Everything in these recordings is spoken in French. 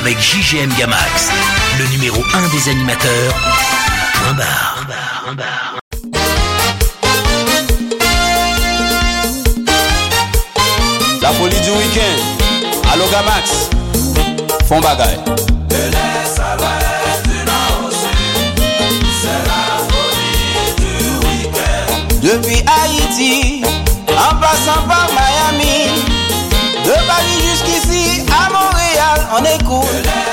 avec JGM Gamax, le numéro 1 des animateurs. Point barre. La folie du week-end. Allo Gamax. Font bagaille. Depuis Haïti, en passant par Miami, de Paris jusqu'ici, à Montréal, on écoute.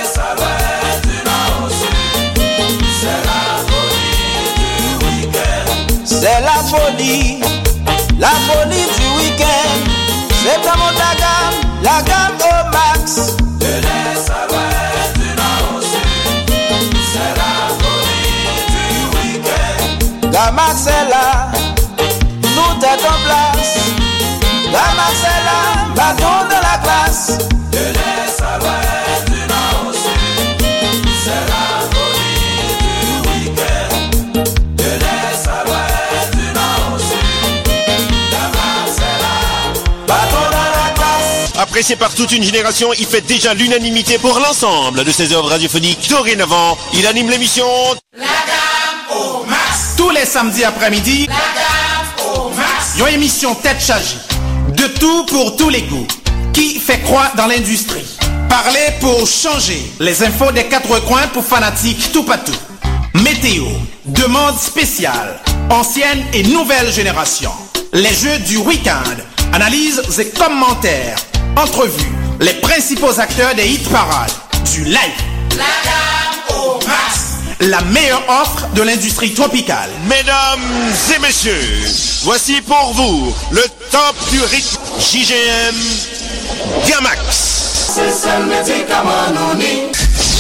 C'est la folie du week-end. C'est comme la gamme au max. De l'est à l'ouest, du nord au sud, c'est la folie du week-end. Gamax est là, tout est en place. Gamax est là, bâton de la classe. De l'est à l'ouest, du nord au sud, c'est la folie du week-end. De l'est à l'ouest, du nord au sud, Gamax est là, bâton de la classe. Apprécié par toute une génération, il fait déjà l'unanimité pour l'ensemble de ses œuvres radiophoniques. Dorénavant, il anime l'émission La Gamme au Max. Tous les samedis après-midi, La Gamme au Max. Une émission tête chargée. De tout pour tous les goûts. Qui fait croire dans l'industrie. Parler pour changer. Les infos des quatre coins pour fanatiques tout partout. Météo. Demande spéciale. Ancienne et nouvelle génération. Les jeux du week-end. Analyses et commentaires. Entrevues. Les principaux acteurs des hit parades. Du live. La Gamme au Max. La meilleure offre de l'industrie tropicale. Mesdames et messieurs, voici pour vous le top du rythme JGM Gamax. C'est ça le médicament non ni.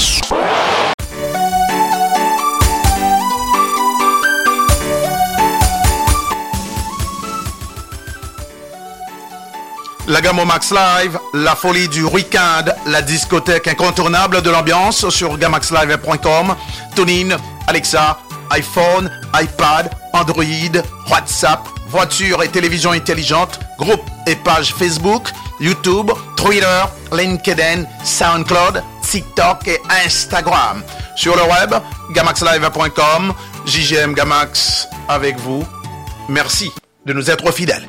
La gamme au Max Live, la folie du week-end, la discothèque incontournable de l'ambiance sur gamaxlive.com, TuneIn, Alexa, iPhone, iPad, Android, WhatsApp, voiture et télévision intelligente, groupe et page Facebook, YouTube, Twitter, LinkedIn, SoundCloud, TikTok et Instagram. Sur le web, gamaxlive.com, JGM Gamax avec vous. Merci de nous être fidèles.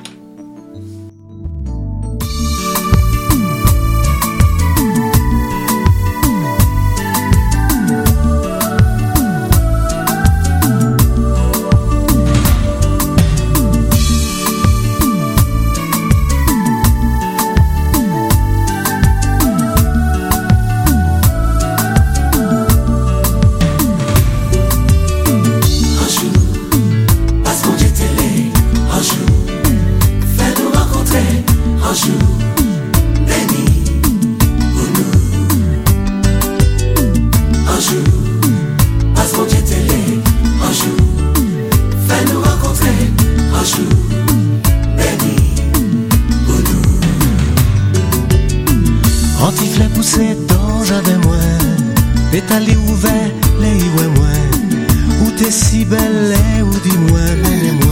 Pétali ouvert, les ouais moi. Où t'es si belle, ou dis-moi, moi,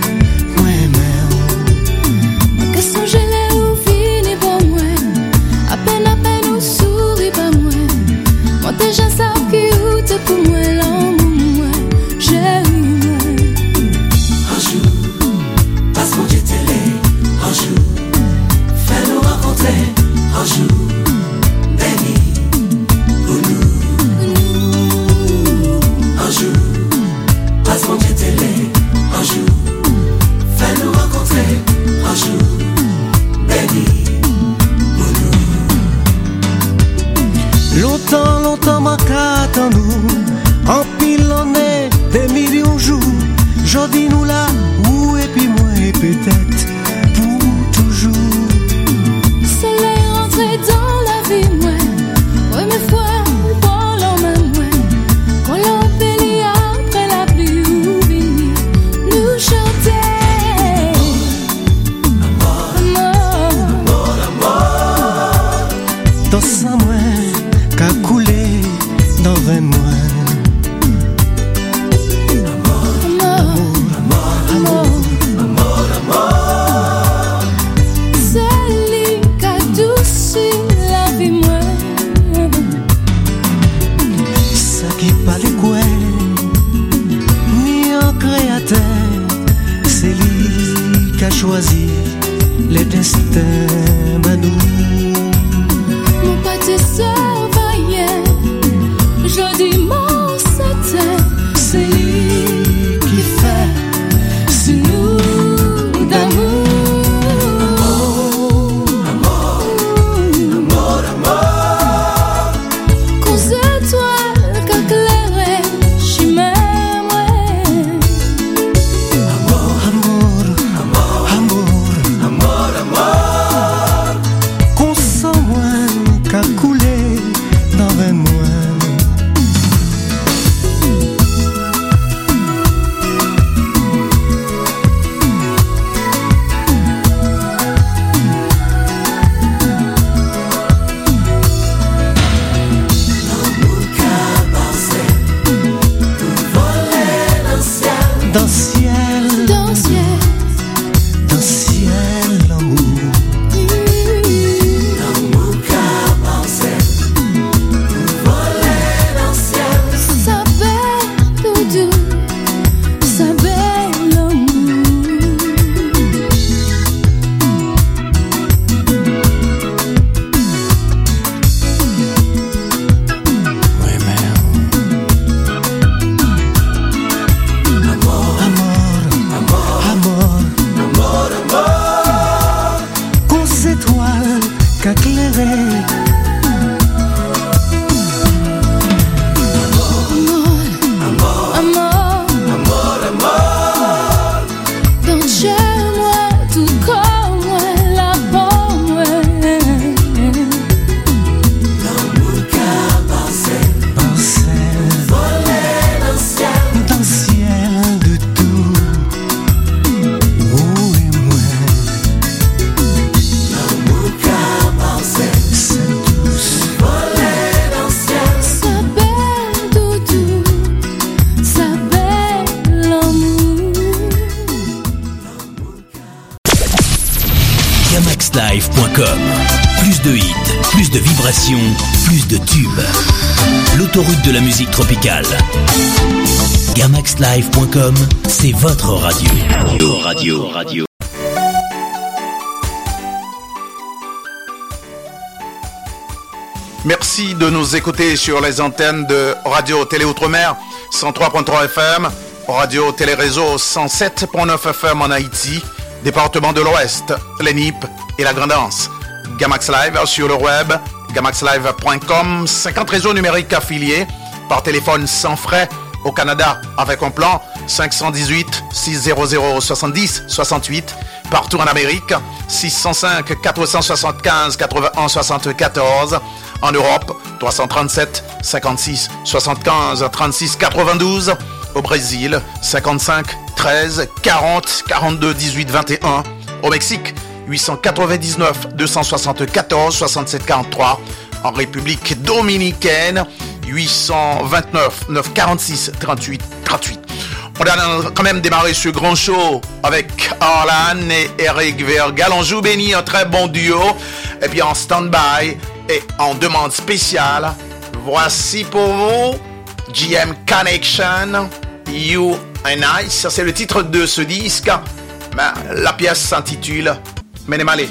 ma question je l'ai ou fini pour moi. À peine ou souris pas moi. Moi déjà ça qui ou te pour moi, l'amour moi, chérie moi. Un jour, passe mon Dieu télé. Un jour, fais-nous rencontrer. Un jour, béni. Un jour, passe mon Dieu télé. Un jour, fais-nous rencontrer. Un jour, béni Longtemps m'a qu'attend nous. En pile on est des millions de jours. Jodi nous là, où et puis moi et peut-être pour toujours. Soleil rentré dans la vie moi. Ouais mais foi, pour l'homme moi. Quand l'on pélit après la pluie ou vini, nous chanter. Dans sa moi, qu'a coulé dans 20 mois. t'aime à nous. Mon pas te surveillait, je dis mon c'était, c'est lui qui fait, c'est nous d'amour. GamaxLive.com. Plus de hits, plus de vibrations, plus de tubes. L'autoroute de la musique tropicale. GamaxLive.com, c'est votre radio. Radio. Merci de nous écouter sur les antennes de Radio Télé Outre-mer 103.3 FM, Radio Télé Réseau 107.9 FM en Haïti, département de l'Ouest, l'ENIP et la Grand'Anse. Gamax Live sur le web, gamaxlive.com, 50 réseaux numériques affiliés par téléphone sans frais au Canada avec un plan 518 600 70 68, partout en Amérique 605 475 81 74, en Europe 337 56 75 36 92, au Brésil 55 13 40 42 18 21, au Mexique 899 274 67 43, en République dominicaine 829 946 38 38. On a quand même démarré ce grand show avec Arlan et Eric Vergal. On joue béni, un très bon duo. Et puis en stand-by et en demande spéciale, voici pour vous GM Connection, You and I. Ça, c'est le titre de ce disque. La pièce s'intitule Menemale.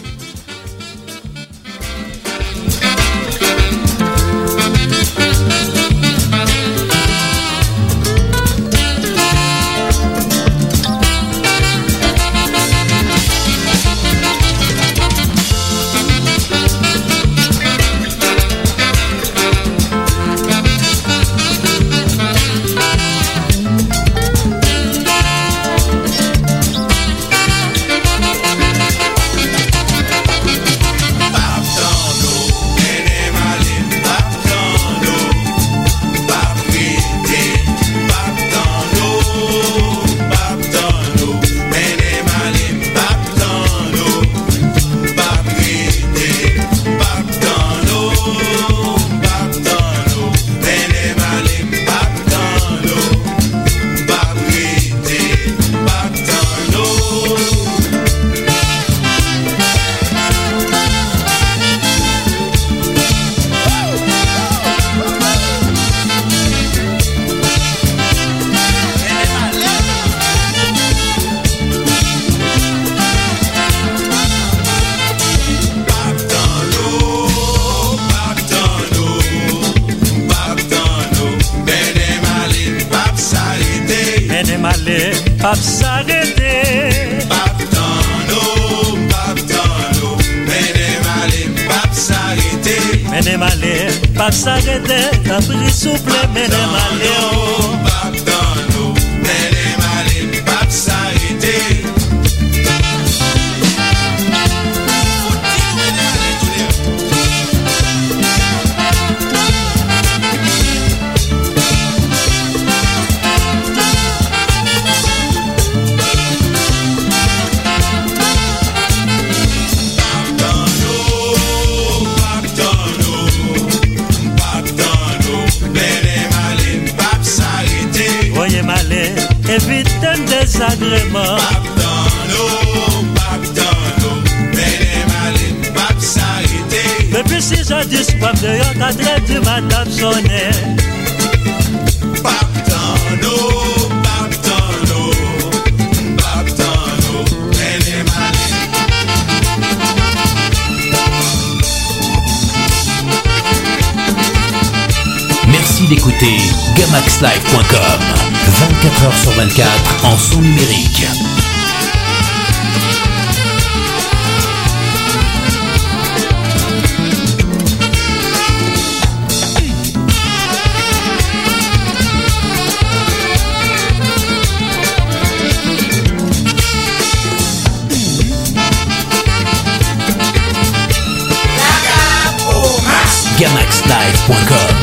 pas s'arrêter. Pap tano, menem ale, pap s'arrêter. Menem ale, pap s'arrêter, t'as pris souple, menem ale. Pap tano, menem ale, pap s'arrêter. Évite un désagrément. Pap tano, menem ale, pap s'arrêter. Depuis 6 heures du soir, de 4 du matin sonné. Pap tano, menem ale. Merci d'écouter GamaxLive.com. 24h sur 24 en son numérique. GamaxLive.com.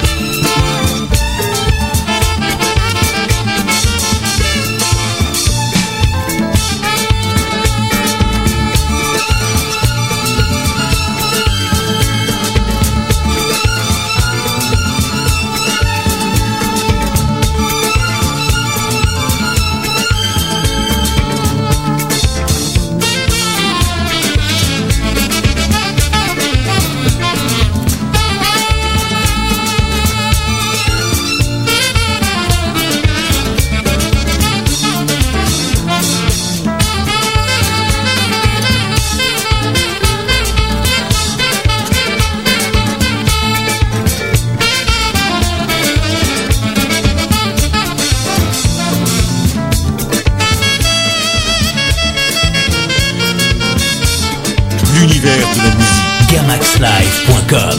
L'univers de la musique. GamaxLive.com.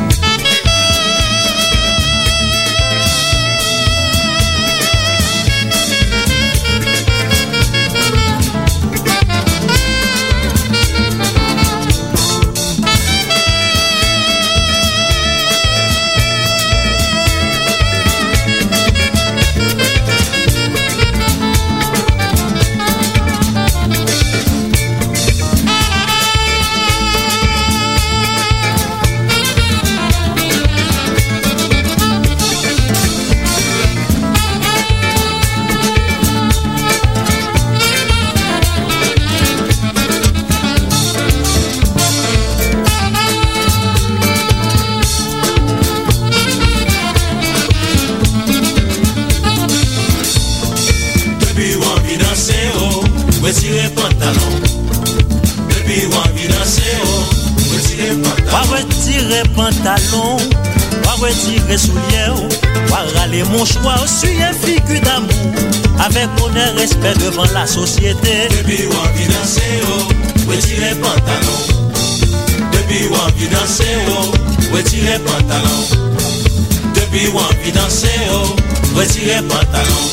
Retire pantalon. Depuis on vit danser, retire pantalon. Pas retirer pantalon, pas retirer souliers, pas râler mon choix, suis un figure d'amour, avec honneur respect devant la société. Depuis on vit danser, retire pantalon. Depuis on vit danser, retire pantalon. Depuis on vit danser, retire pantalon.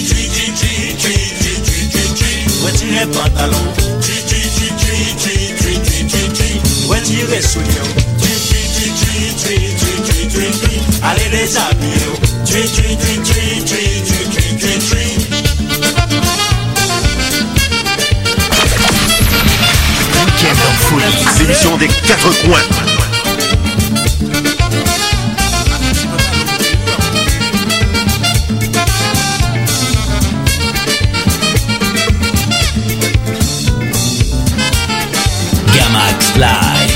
Retire pantalon, retire souliers, allez les habiller, Week-end en folie, l'émission des 4 coins. Gamax Live.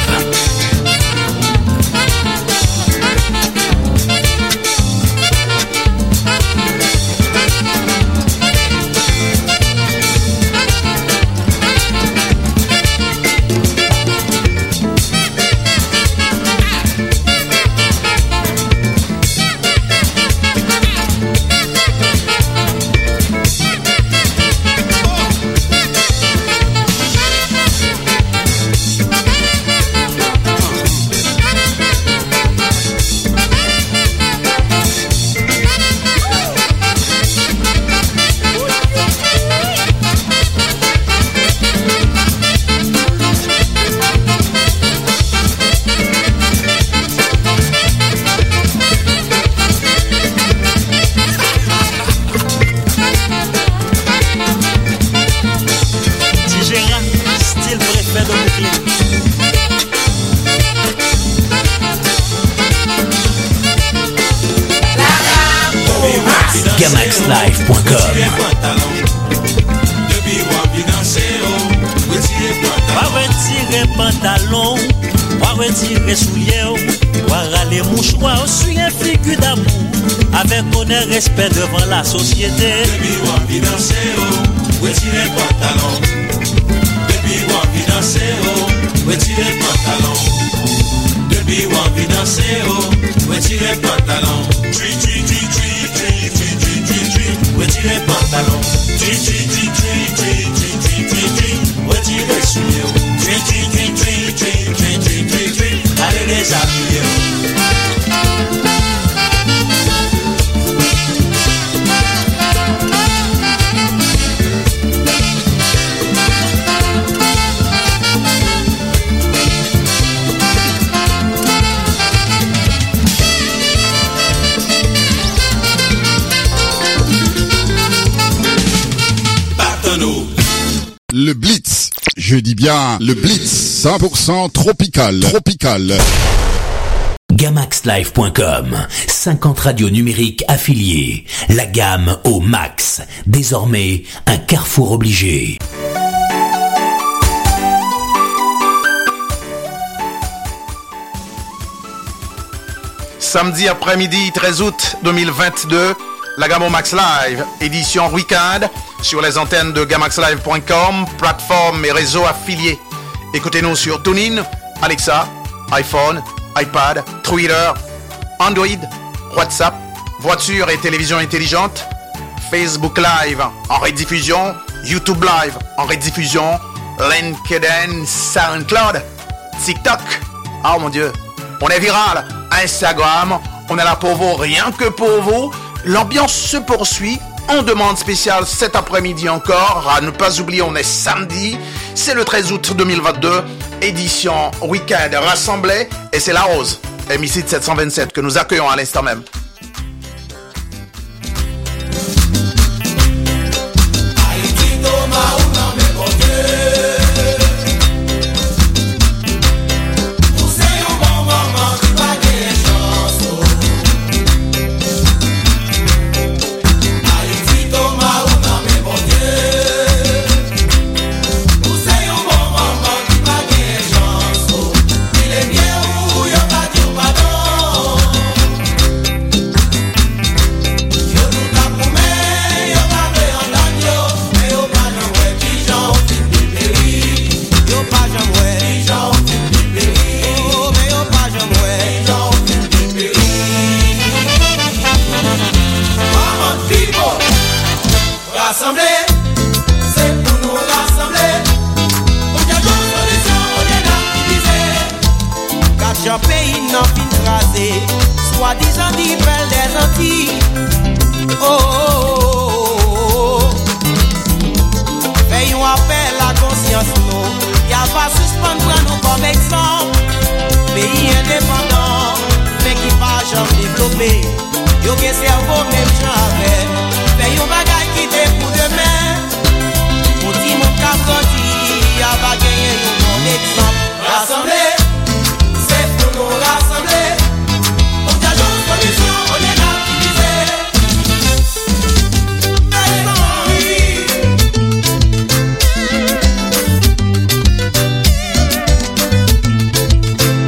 GamaxLive.com. Retirer pantalon, retirer souliers, râler mouchoir, suyer figure d'amour, avec honneur, respect devant la société. Depuis ou envie danser, retirer pantalon. Depuis ou envie danser, retirer pantalon. Depuis ou envie danser, retirer pantalon. Retirer pantalon. Retirer souliers. Allez les habiller. Le Blitz, je dis bien le Blitz, 100% tropical. GamaxLive.com, 50 radios numériques affiliées, la gamme au max, désormais un carrefour obligé. Samedi après-midi 13 août 2022, la gamme au Max Live, édition week-end, sur les antennes de GamaxLive.com, plateforme et réseaux affiliés. Écoutez-nous sur TuneIn, Alexa, iPhone, iPad, Twitter, Android, WhatsApp, voiture et télévision intelligente, Facebook Live en rediffusion, YouTube Live en rediffusion, LinkedIn, SoundCloud, TikTok, oh mon Dieu, on est viral, Instagram, on est là pour vous, rien que pour vous. L'ambiance se poursuit. En demande spéciale cet après-midi encore. À ne pas oublier, on est samedi. C'est le 13 août 2022. Édition week-end rassemblée. Et c'est La Rose, MIC 727 que nous accueillons à l'instant même. Soi-disant dit belle des Antilles. Veillons appel à conscience nous. Y'a pas suspendre nous comme exemple. Pays indépendant, mais qui pas jamais développé. Yo que cerveau même jamais. Veillons bagaille qui te pour demain. Pour dire mon cap grandi, y'a pas gagné un bon exemple. Rassembler, c'est pour nous rassembler. On est là qui disait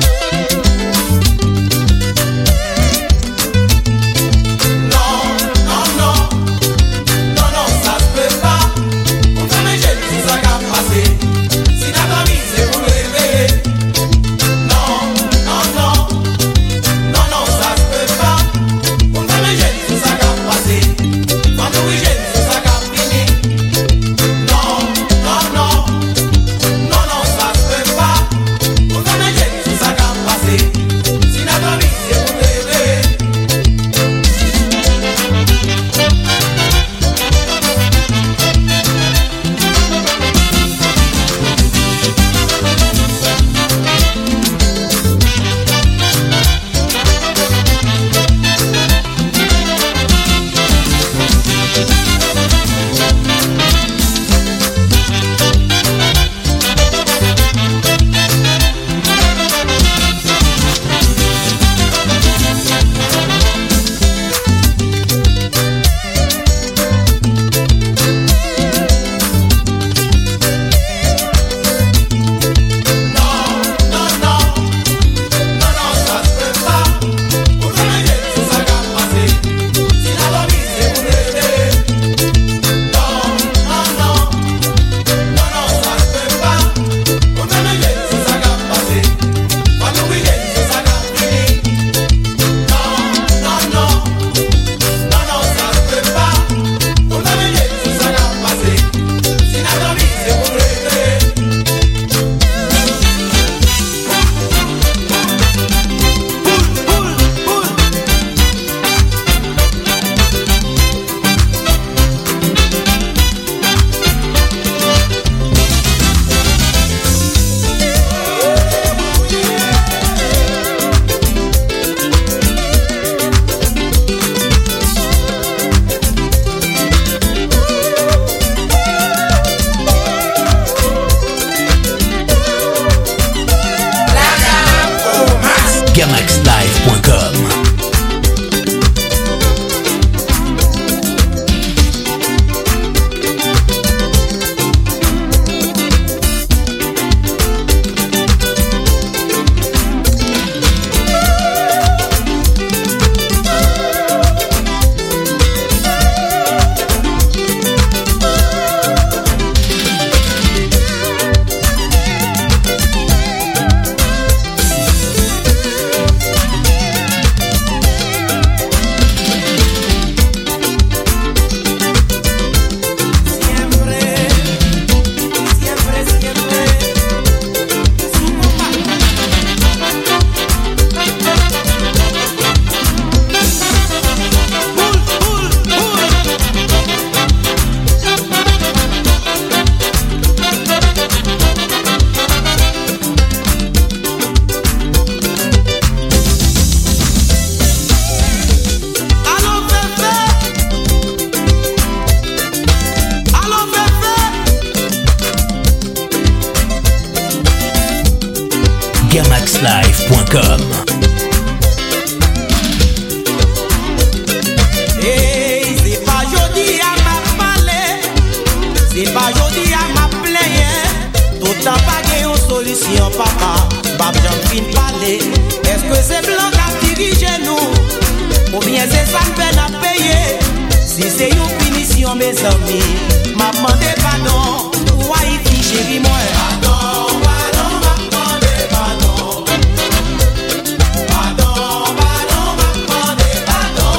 non, GamaxLive.com. Hey, c'est pas jodi à ma parler, c'est pas jodi à ma plaire. D'autant pas qu'il y a une solution, papa. Bab j'en fin parler. Est-ce que c'est blanc qui dirige nous? Ou bien c'est ça que peine à payer? Si c'est une punition, mes amis, m'a demandé pardon. Waifi chérie moi. Pardon, pardon, m'a demandé pardon. Pardon, pardon, m'a demandé pardon.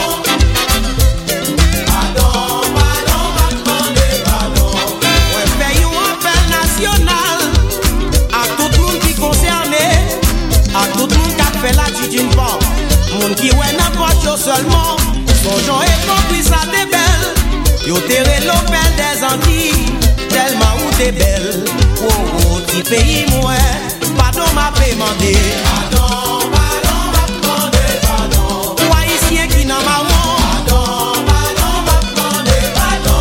Pardon, pardon, m'a demandé pardon. Ouais, fait un appel national à tout le monde qui concerné, à tout le monde qui a fait la d'une part. Monde qui ouais n'importe quoi seulement. Son genre est compris ça t'es belle. Yo terre l'opel des Antilles. Tellement où t'es belle. Oh oh, ti pays moi. Pardon m'a demandé. Pardon, pardon m'a demandé pardon. Ou haïtien qui n'a ma mort. Pardon, pardon m'a demandé pardon.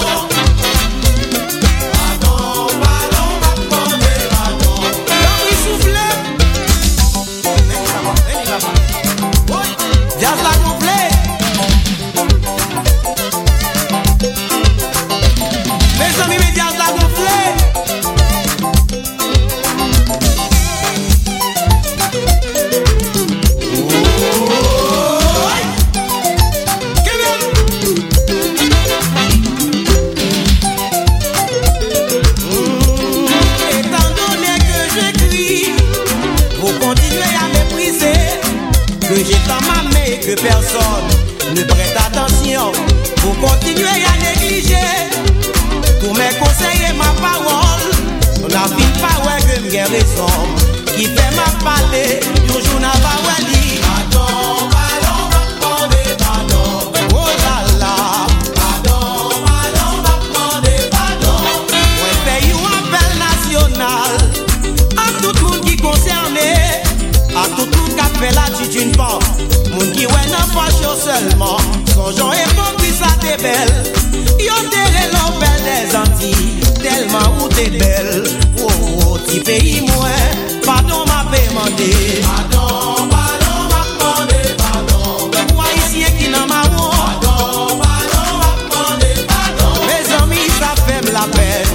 Pardon, pardon m'a demandé pardon. L'homme il souffle. Jazz la gonflé. Mes amis, mes jazz la gonflé. Étant donné que j'écris, vous continuez à mépriser, que j'ai tant mamé que personne ne prête attention. Vous continuez à négliger tous mes conseils et ma parole. On n'a fini pas ouais que m'ai raison. Qui fait ma parler, toujours n'a pas ouais dit. Pardon, pardon, m'a demandé pardon. Oh là là. Pardon, pardon, m'a demandé pardon. Ouais, fait un appel national à tout le monde qui concerné, à tout le monde qui a fait la d'une part. Moun qui ouais n'a pas chaud seulement. Son genre est bon puis ça t'es belle. Yo terre l'opel des Antilles. Tellement où t'es belle. Oh oh, ti pays moi. Pardon m'a demandé. Pardon, pardon m'a demandé pardon. Ou haïtien qui n'a ma mort. Pardon, pardon m'a demandé pardon. Mes amis ça fait la peine.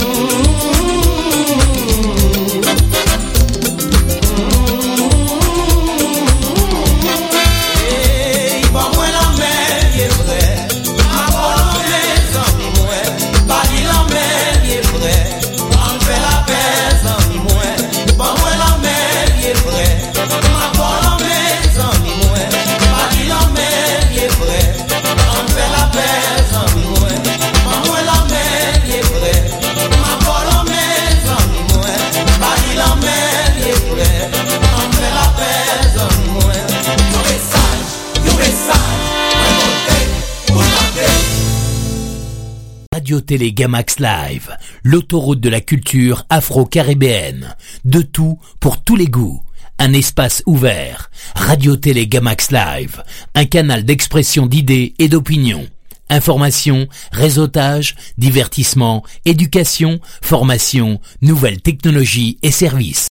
Radio Télé Gamax Live, l'autoroute de la culture afro-caribéenne. De tout pour tous les goûts. Un espace ouvert. Radio Télé Gamax Live, un canal d'expression d'idées et d'opinions. Information, réseautage, divertissement, éducation, formation, nouvelles technologies et services.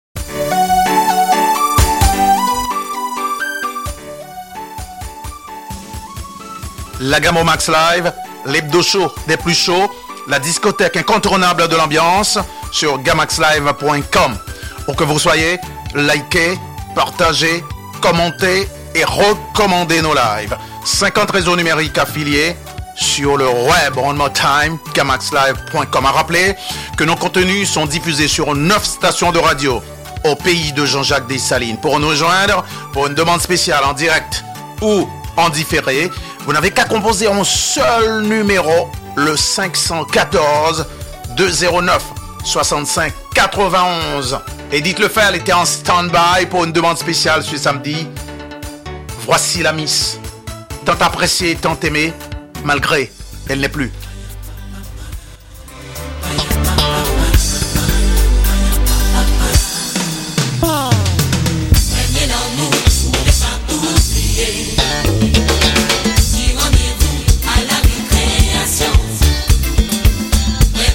La gamme au Max Live, l'hebdo show des plus chauds, la discothèque incontournable de l'ambiance sur gamaxlive.com. Pour que vous soyez, likez, partagez, commentez et recommandez nos lives. 50 réseaux numériques affiliés sur le web, one more time, gamaxlive.com. À rappeler que nos contenus sont diffusés sur 9 stations de radio au pays de Jean-Jacques Dessalines. Pour nous joindre, pour une demande spéciale en direct ou en différé, vous n'avez qu'à composer un seul numéro, le 514 209 65 91. Et dites-le faire, elle était en stand-by pour une demande spéciale ce samedi. Voici la Miss, tant appréciée, tant aimée, malgré elle n'est plus.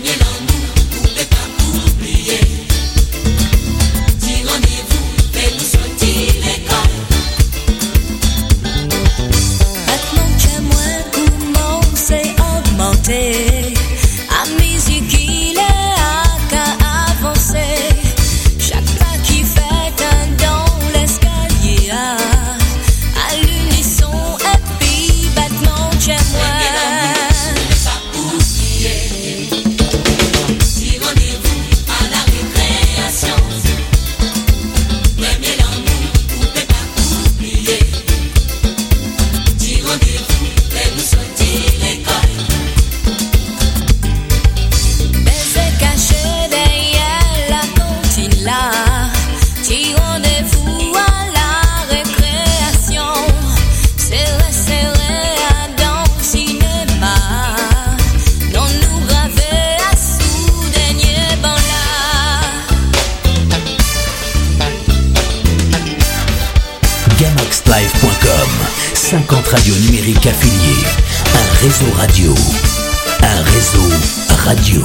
Rendez-vous, fais-nous GamaxLive.com. 50 radios numériques affiliées. Un réseau radio. Un réseau radio.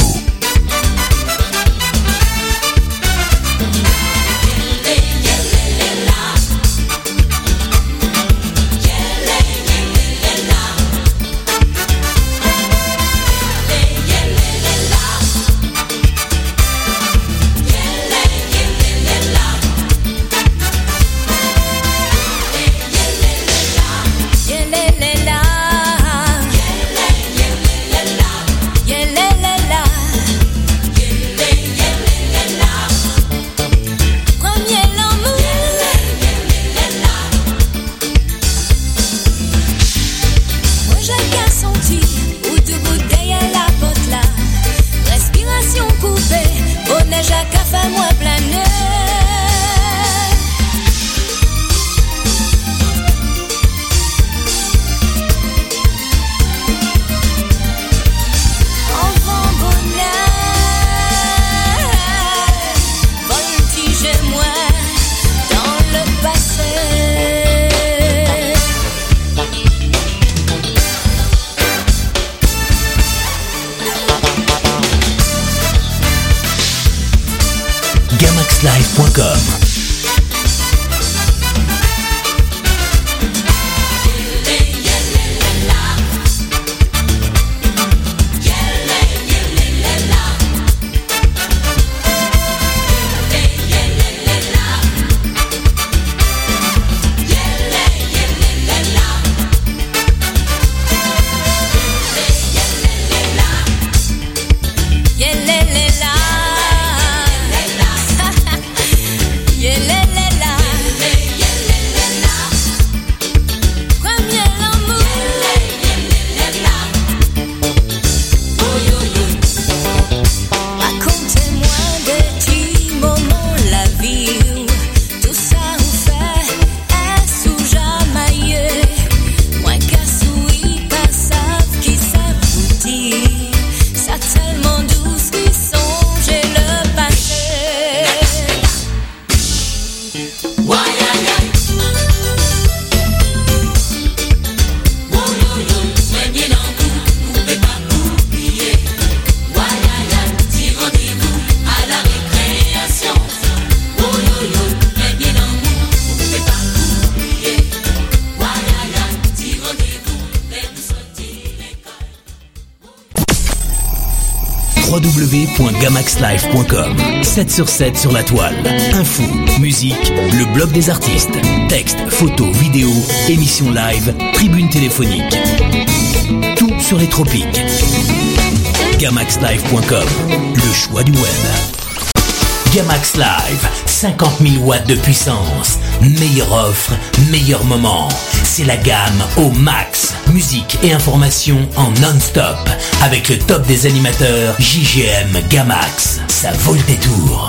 GamaxLive.com. www.gamaxlive.com. 7 sur 7 sur la toile. Info, musique, le blog des artistes, textes, photos, vidéos, émissions live, tribunes téléphoniques. Tout sur les tropiques. Gamaxlive.com, le choix du web. Gamax Live, 50 000 watts de puissance. Meilleure offre, meilleur moment. C'est la gamme au max. Musique et information en non-stop. Avec le top des animateurs JGM Gamax. Ça vaut le détour.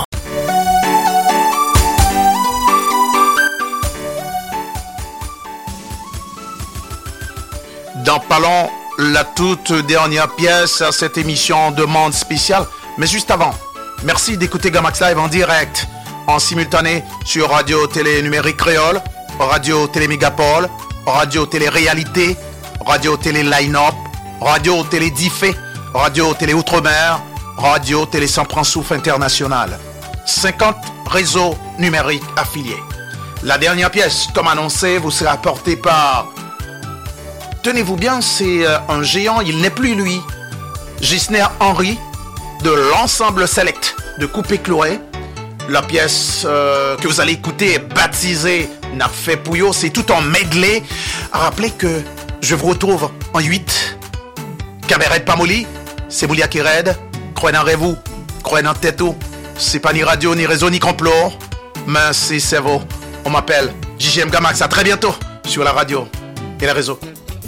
Dans pas long, la toute dernière pièce à cette émission demande spéciale. Mais juste avant, merci d'écouter Gamax Live en direct, en simultané sur Radio Télé Numérique Créole, Radio Télé Mégapole, Radio Télé Réalité, Radio Télé Line-Up, Radio Télé Diffé, Radio Télé Outre-mer, Radio Télé Saint-François International. 50 réseaux numériques affiliés. La dernière pièce, comme annoncé, vous sera apportée par... Tenez-vous bien, c'est un géant, il n'est plus lui. Gisner Henry, de l'ensemble select de Coupé Chloré. La pièce que vous allez écouter est baptisée Nafé Pouyo, c'est tout en medley. Rappelez que je vous retrouve en 8. Cabaret Pamoli, c'est Boulia qui raide. Croyez en rêve, croyez en tête. C'est pas ni radio, ni réseau, ni complot. Mais c'est cerveau. On m'appelle JGM Gamax. À très bientôt sur la radio et les réseaux.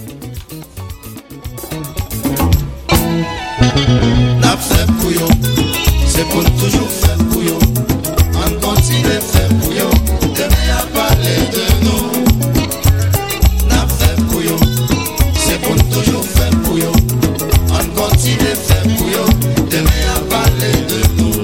C'est pour toujours faire bouillon. On continue de faire bouillon. Demain à parler de nous. N'a fait bouillon. C'est pour toujours faire bouillon. On continue de faire bouillon. Demain à parler de nous.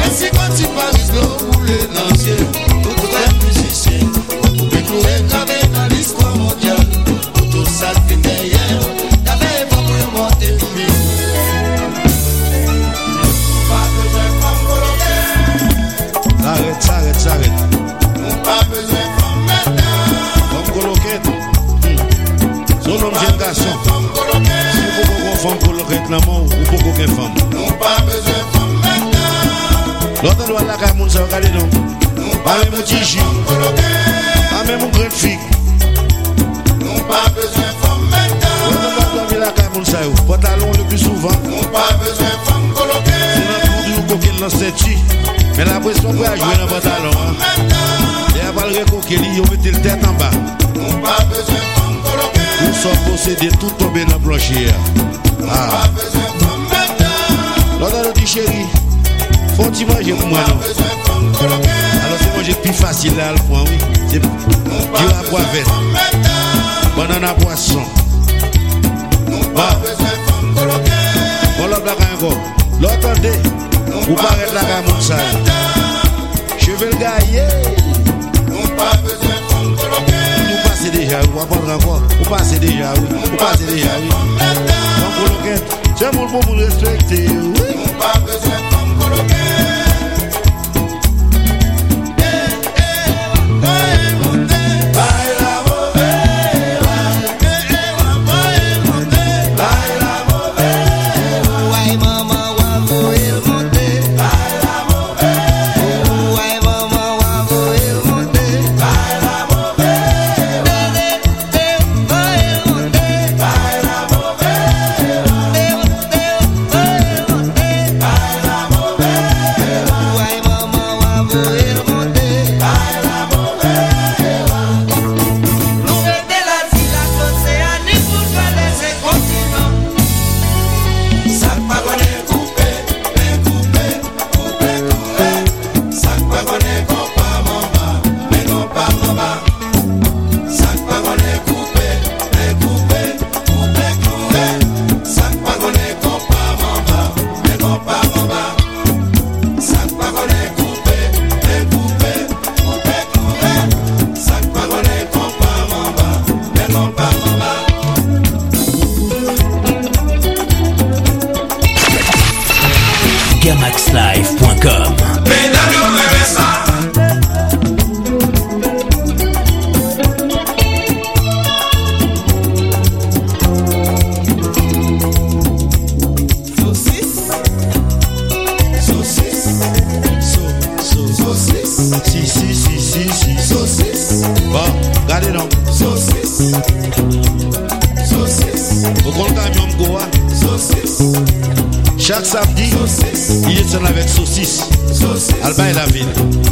Merci quand tu paries l'eau pour les lanciers. Pour tous les musiciens, pour les clouer gravés dans l'histoire mondiale. Pour tout ça qui est hier, t'avais pas pour monter le mur. Pas besoin de femme coloquée. S'arrête. Pas besoin de femme maintenant. Femme coloquée. Son homme jeune garçon. Si vous pouvez une femme coloquée, ou pour aucune femme. Non pas besoin de femme maintenant. L'autre doit la caille, ça regarde non. Pas même un petit chien. Pas même une grande fille. Non pas besoin de femme maintenant. L'autre doit dormir la caille, ça y pantalon le plus souvent. Non pas besoin de femme coloquée. C'est notre tour du coquille dans cette fille. Mais la pression pour jouer dans le pantalon. Et avant le recoquille, ils ont mis le tête en bas. Non pas besoin de femme coloquée. Nous sommes possédés tout tombé dans le plancher. Pas besoin de femme maintenant. L'autre dit chérie, faut-il manger pour moi non? Alors c'est manger plus facile là le point, oui. C'est du à boire vert. Banane à poisson. Pas besoin de femme coloquée. Bon l'autre là encore. L'autre dit, vous paraît là qu'à mon salle. Cheveux le gaillé. Pas besoin de femme coloquée. Vous passez déjà, vous apprendre encore. Vous passez déjà, oui. Vous passez déjà, oui. Femme coloquée, c'est mon pour vous respecter, oui. Pas besoin de femme coloquée. GamaxLive.com. Chaque samedi, il est seul avec saucisse. Alba et la ville.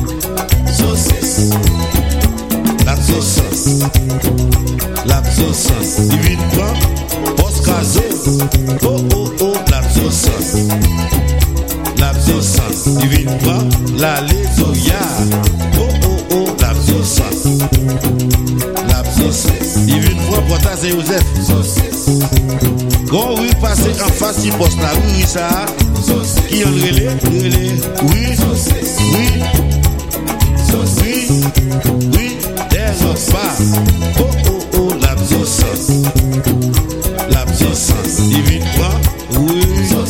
La sauce. La sauce. Il vient prendre Boscazo. Oh oh oh, la sauce. La sauce. Il vient prendre la Lezoya. Oh oh oh, la sauce. La sauce. Il vient prendre Potas et Joseph. Quand oui passer en face, il poste la rue, ça. Qui en relais, oui, des pas. Oh oh oh, la sauce. La sauce, il vient pas, oui,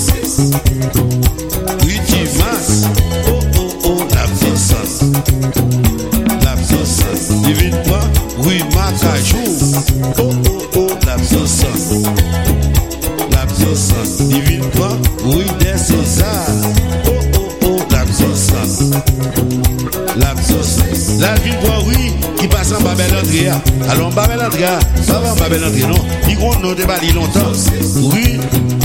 tu masses. Oh oh oh, la sauce. La sauce, il vient pas, oui, macajou. Oh oh oh, la sauce. Divine toi, oui, des César. Oh oh oh, l'absence. La ville toi, oui, qui passe en Babel Andrea. Alors, Babel Andrea, ça va en Babel Andrea, non? Ils vont nous déballer longtemps. Oui,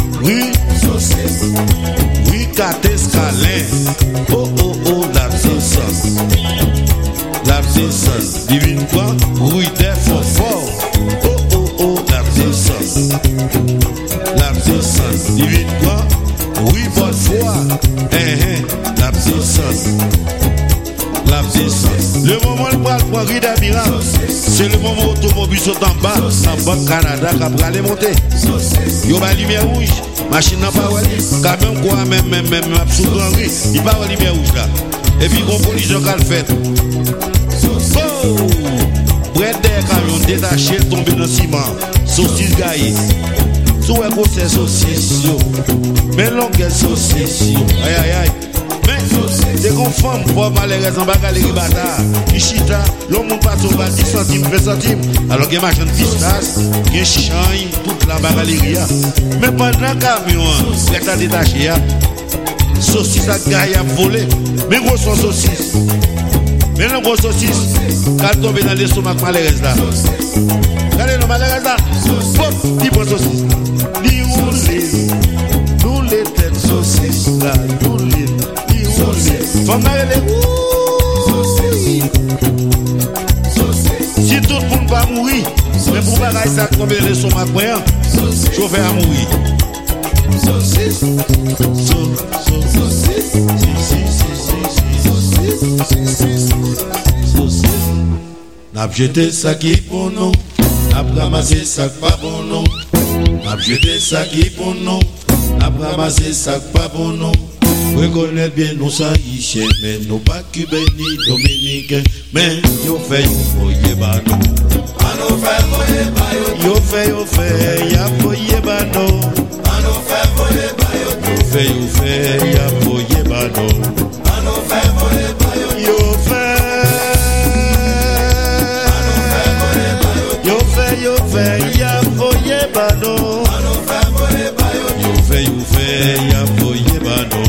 Cates Calais. Oh oh oh, l'absence. Divine toi, oui, des forts. Oh oh oh, l'absence. Divine quoi? Oui, bonne foi. L'absence. descend. Le moment le bras pour ride amiral. C'est le moment où automobile saute en bas. En bas de Canada, qui a aller monter. Yo ba lumière rouge. Machine n'a pas ouali. Quand même quoi, même sous grand gris. Il pas la lumière rouge là. Et puis qu'on police qu'a le fait. Oh! Près des camions détachés tombés dans le ciment. Saucisse gaillée. Sous un c'est saucisse yo. Mais longue saucisse yo. Aïe aïe aïe. Mais c'est qu'on femme pour malheureusement bagaleri bata. Ichita, l'homme monde passe au bas 10 centimes, 20 centimes. Alors qu'il y a machin de pistache, qu'il y a chien, toute la bagalerie. Mais pendant le camion, c'est à détacher. Saucisse à gaille à voler. Mais gros sont saucisses. Mais le gros saucisse, quand tombe dans l'estomac malheureuse là. Regardez le malheureuse là. Pop, il prend saucisse. Il roule, nous les têtes saucisses là, nous les. Femme si tout le monde va mourir, mais pour bagaille ça tombe les son macroyant, chauffeur à mourir. N'a jeté ça qui pour nous, n'a ramassé ça pas pour nous. N'a jeté ça qui pour nous, n'a ramassé ça pas pour nous. Reconnaître bien nos haïtiens, mais nous pas cubains ni dominicains, mais yo fait yo bano. Yo fait ya foye bano. Yo fait ya foye bano. Yo fait ya foye bano. Yo fait ya foye bano.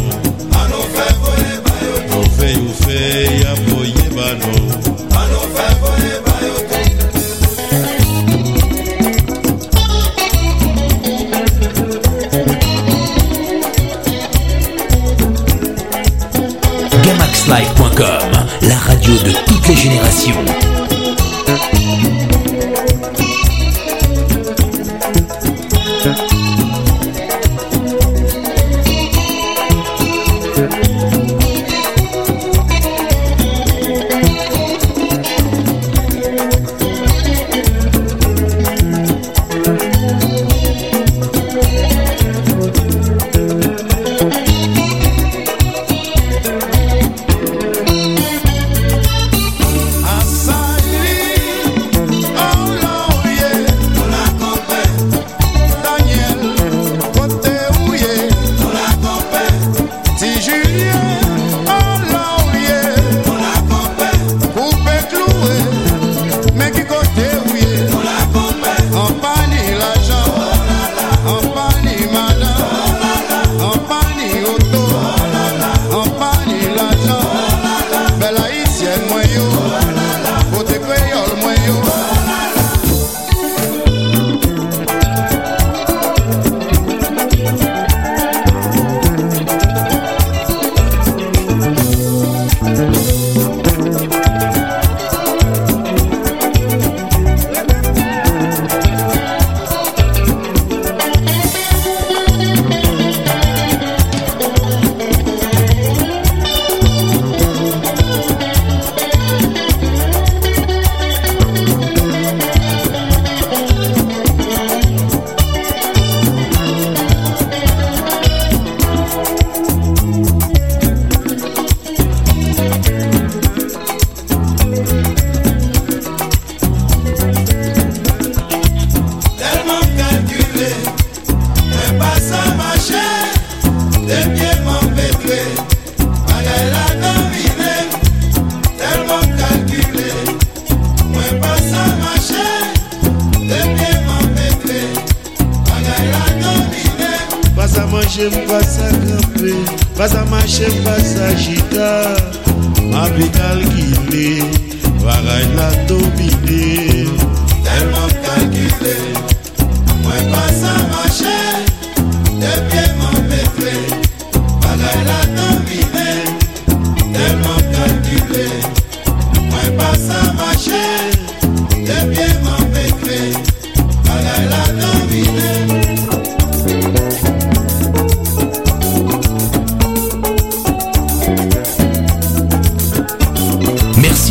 You fey ya boye bano. Ano fe boye bayo. GamaxLive.com, la radio de toutes les générations. Pas à marcher, pas à agiter. Ma vie calculée, bagaille la dominer. Tellement calculé, moi pas à marcher. Des pieds m'embêter, bagaille la dominer. Tellement calculé, moi pas à marcher. Des pieds m'embêter, bagaille la dominer.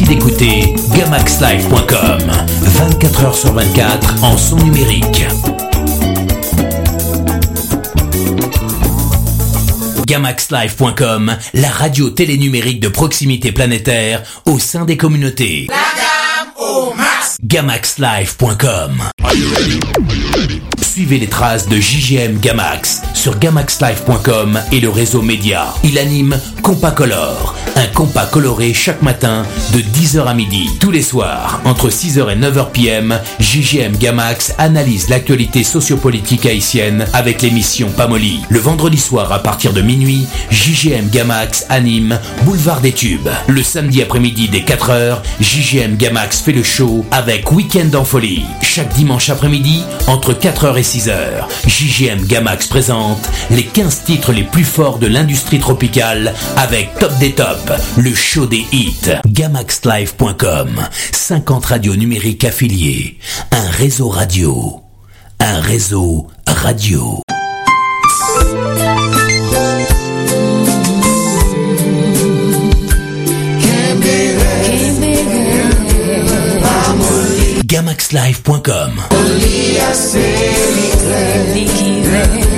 d'écouter gamaxlive.com, 24h/24 en son numérique. gamaxlive.com, la radio télé numérique de proximité planétaire au sein des communautés. La gamme au max. gamaxlive.com. Suivez les traces de JGM Gamax sur gamaxlive.com et le réseau média. Il anime Compas Color, un compas coloré chaque matin de 10h à midi. Tous les soirs, entre 6h et 9h PM, JGM Gamax analyse l'actualité sociopolitique haïtienne avec l'émission Pamoli. Le vendredi soir à partir de minuit, JGM Gamax anime Boulevard des Tubes. Le samedi après-midi dès 4h, JGM Gamax fait le show avec Week-end en folie. Chaque dimanche après-midi, entre 4h et 6h, JGM Gamax présente les 15 titres les plus forts de l'industrie tropicale avec Top des Tops, le show des hits. gamaxlive.com, 50 radios numériques affiliées, un réseau radio. Un réseau radio. gamaxlive.com.